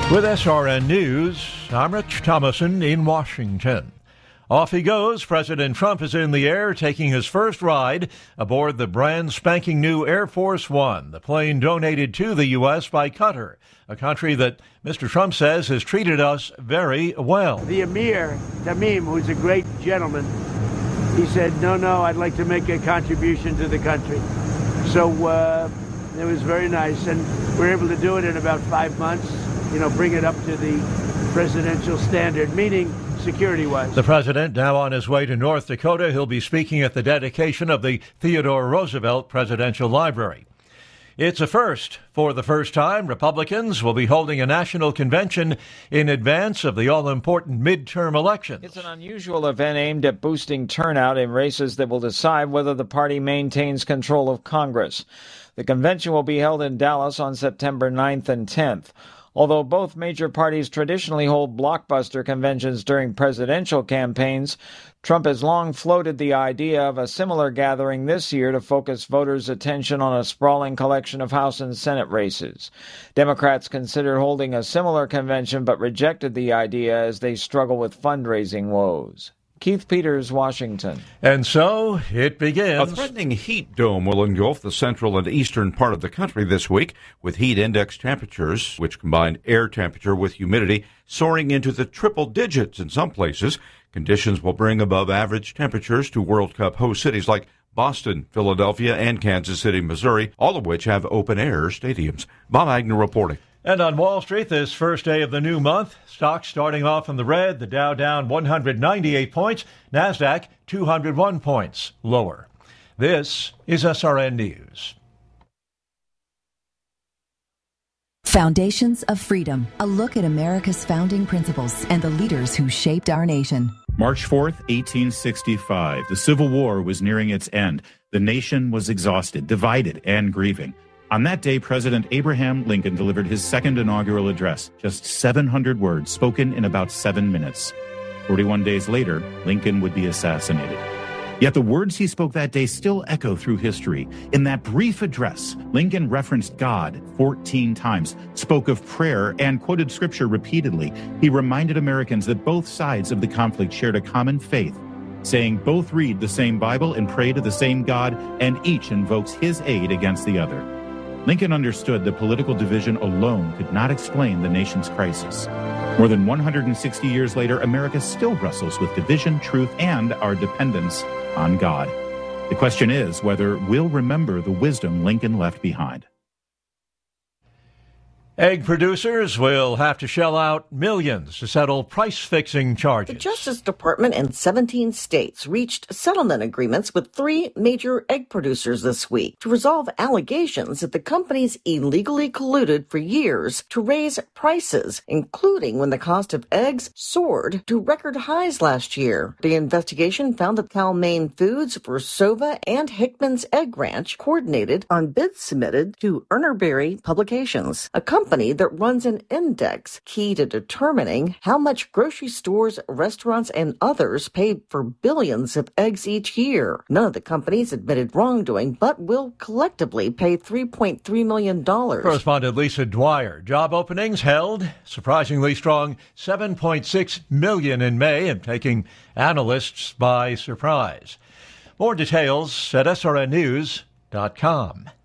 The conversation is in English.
With SRN News, I'm Rich Thomason in Washington. Off he goes. President Trump is in the air taking his first ride aboard the brand spanking new Air Force One, the plane donated to the U.S. by Qatar, a country that Mr. Trump says has treated us very well. The Emir Tamim, who's a great gentleman, he said, no, I'd like to make a contribution to the country. So it was very nice, and we were able to do it in about 5 months, bring it up to the presidential standard, meaning security-wise. The president now on his way to North Dakota. He'll be speaking at the dedication of the Theodore Roosevelt Presidential Library. It's a first. For the first time, Republicans will be holding a national convention in advance of the all-important midterm elections. It's an unusual event aimed at boosting turnout in races that will decide whether the party maintains control of Congress. The convention will be held in Dallas on September 9th and 10th. Although both major parties traditionally hold blockbuster conventions during presidential campaigns, Trump has long floated the idea of a similar gathering this year to focus voters' attention on a sprawling collection of House and Senate races. Democrats considered holding a similar convention but rejected the idea as they struggle with fundraising woes. Keith Peters, Washington. And so it begins. A threatening heat dome will engulf the central and eastern part of the country this week, with heat index temperatures, which combine air temperature with humidity, soaring into the triple digits in some places. Conditions will bring above average temperatures to World Cup host cities like Boston, Philadelphia, and Kansas City, Missouri, all of which have open-air stadiums. Bob Agnew reporting. And on Wall Street, this first day of the new month, stocks starting off in the red, the Dow down 198 points, NASDAQ 201 points lower. This is SRN News. Foundations of Freedom, a look at America's founding principles and the leaders who shaped our nation. March 4th, 1865. The Civil War was nearing its end. The nation was exhausted, divided, and grieving. On that day, President Abraham Lincoln delivered his second inaugural address, just 700 words spoken in about 7 minutes. 41 days later, Lincoln would be assassinated. Yet the words he spoke that day still echo through history. In that brief address, Lincoln referenced God 14 times, spoke of prayer, and quoted scripture repeatedly. He reminded Americans that both sides of the conflict shared a common faith, saying both read the same Bible and pray to the same God, and each invokes his aid against the other. Lincoln understood that political division alone could not explain the nation's crisis. More than 160 years later, America still wrestles with division, truth, and our dependence on God. The question is whether we'll remember the wisdom Lincoln left behind. Egg producers will have to shell out millions to settle price-fixing charges. The Justice Department and 17 states reached settlement agreements with 3 major egg producers this week to resolve allegations that the companies illegally colluded for years to raise prices, including when the cost of eggs soared to record highs last year. The investigation found that Cal-Maine Foods, Versova, and Hickman's Egg Ranch coordinated on bids submitted to Urnerberry Publications, a company that runs an index key to determining how much grocery stores, restaurants, and others paid for billions of eggs each year. None of the companies admitted wrongdoing, but will collectively pay $3.3 million. Correspondent Lisa Dwyer. Job openings held surprisingly strong 7.6 million in May and taking analysts by surprise. More details at srnnews.com.